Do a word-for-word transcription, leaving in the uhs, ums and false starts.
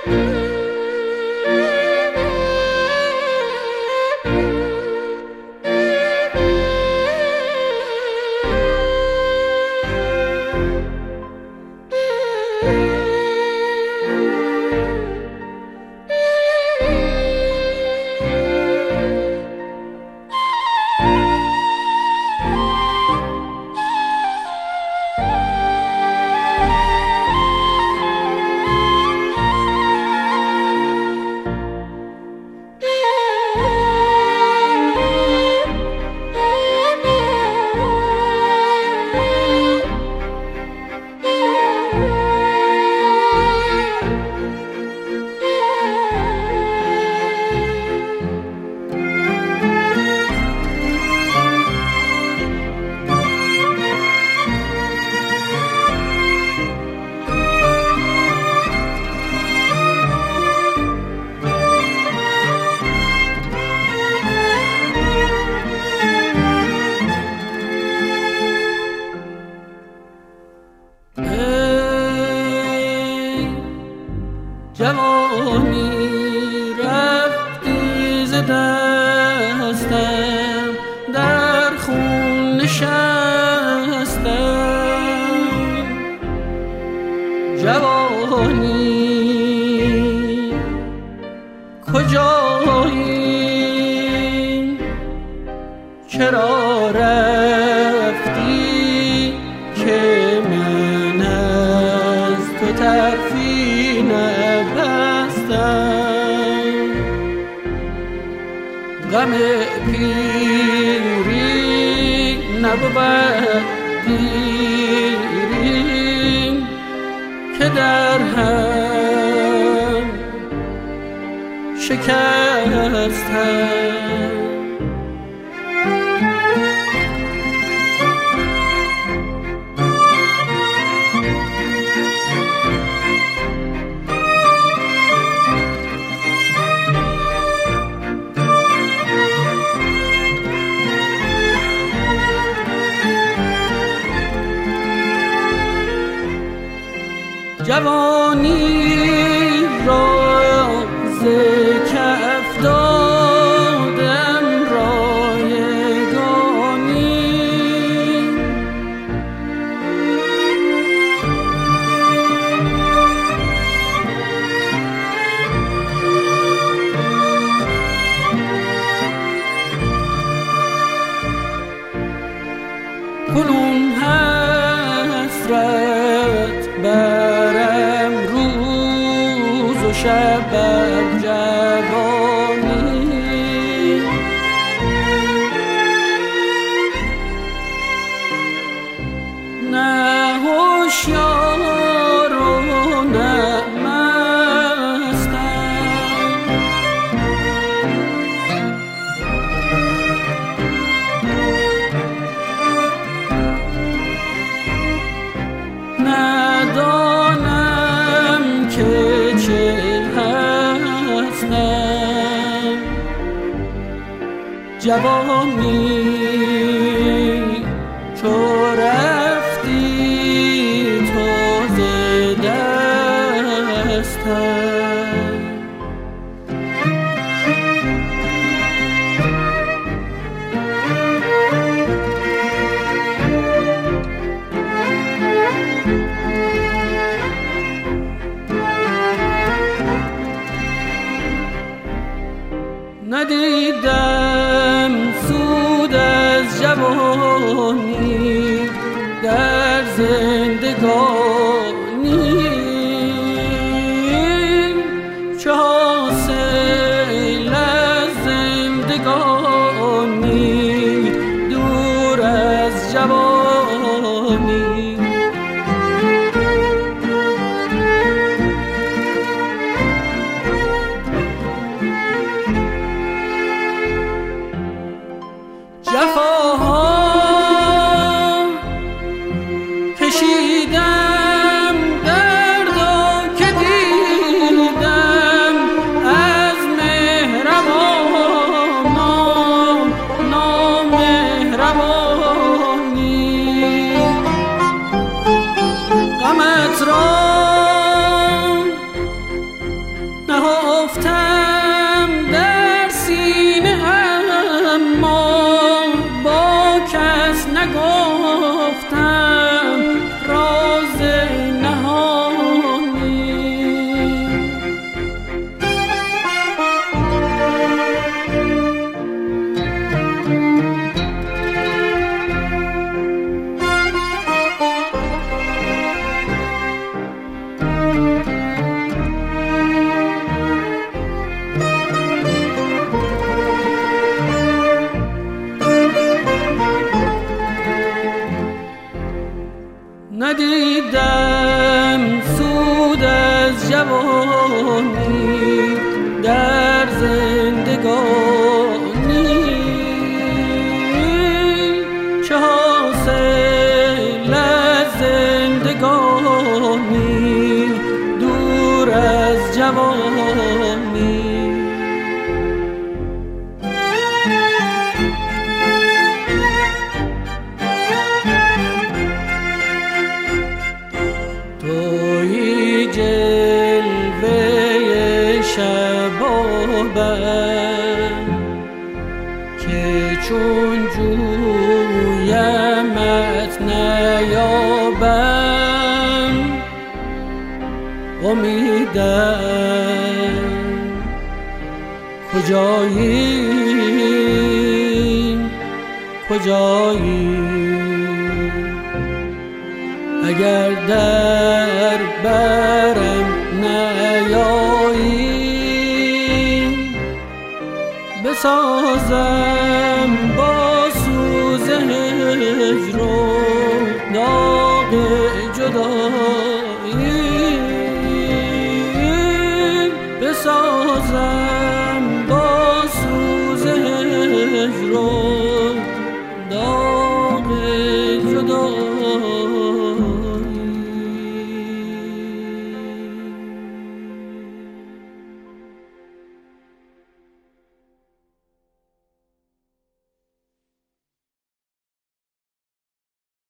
جوانی رفتی ز دستم، در خون نشستم. جوانی کجایی؟ چرا رفتی که من از تو طرفی نبستم؟ غم پیری نبود دیری که در هم شکستم. جوانی را ز کف دادم رایگانی، کنون حسرت برم روز و شب بر جوانی. نه هوشیار و نه مستم، ندانم که چه هستم. جوانی چو رفتی تو ز دستم. ندیدم سود از جوانی در زندگانی، چه حاصل از زندگانی دور از جوانی. جفاها کشیدم، دردا که دیدم از مهربانان نامهربانی. غمت را جوانی در زندگانی، چه حاصل از زندگانی دور از جوانی. تویی جلوه شبابم که چون جویمت نیابم، امیدم کجایی کجایی، اگر در برم نیایی، بسازم با سوز هجر و داغ جدایی، بسازم با سوز هجر و